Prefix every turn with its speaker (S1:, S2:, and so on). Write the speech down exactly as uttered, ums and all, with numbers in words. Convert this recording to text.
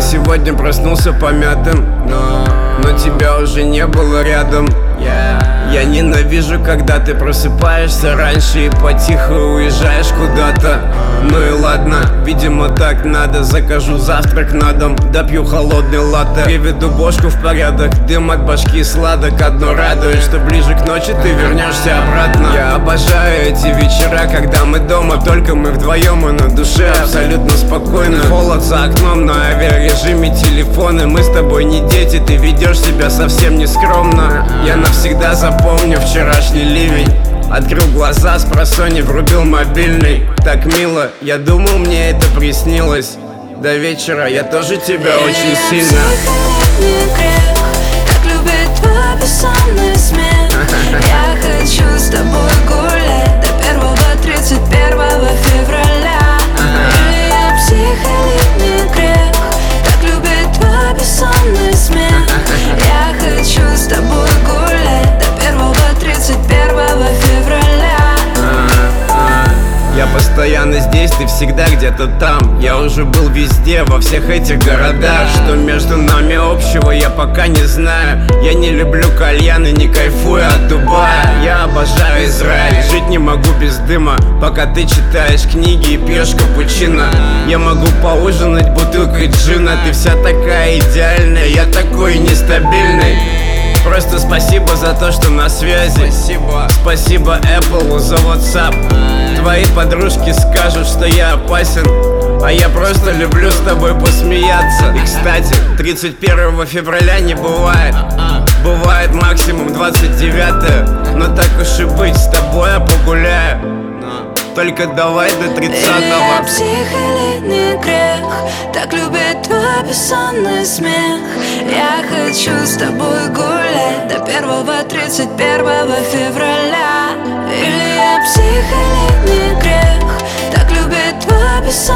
S1: сегодня проснулся помятым, но, но тебя уже не было рядом. yeah. Я ненавижу, когда ты просыпаешься раньше и потихо уезжаешь куда-то. Ну и ладно, видимо так надо. Закажу завтрак на дом, допью холодный латте, приведу бошку в порядок, дым от башки сладок. Одно радует, что ближе к ночи ты вернешься обратно. Я обожаю эти вечера, когда мы дома, только мы вдвоем, и на душе абсолютно спокойно. Холод за окном, на авиарежиме телефоны. Мы с тобой не дети, ты ведешь себя совсем не скромно. Я навсегда запомню вчерашний ливень. Открыл глаза, спросонья врубил мобильный. Так мило, я думал, мне это приснилось. До вечера я тоже тебя очень сильно.
S2: Так любит твой бессонный смех. Я хочу с тобой гулять до первого тридцать первого февраля. Или я псих, или не грех. Так любит твой бессонный смех. Я хочу с тобой гулять до первого тридцать первого февраля.
S1: Я постоянно здесь, ты всегда где-то там. Я уже был везде, во всех этих городах. Что между нами общего, я пока не знаю. Я не люблю кальян и не кайфую от Дубая. Я обожаю Израиль, жить не могу без дыма, пока ты читаешь книги и пьешь капучино. Я могу поужинать бутылкой джина. Ты вся такая идеальная, я такой нестабильный. Просто спасибо за то, что на связи. Спасибо, спасибо Apple за WhatsApp. Твои подружки скажут, что я опасен, а я просто люблю с тобой посмеяться. И кстати, тридцать первого февраля не бывает. Бывает максимум двадцать девятое. Но так уж и быть, с тобой я погуляю. Только давай до тридцатого.
S2: Или я псих, или не грех. Так любит твой бессонный смех. Я хочу с тобой гулять до первого тридцать первого февраля. Или я псих, или не грех. Так любит твой бессонный смех.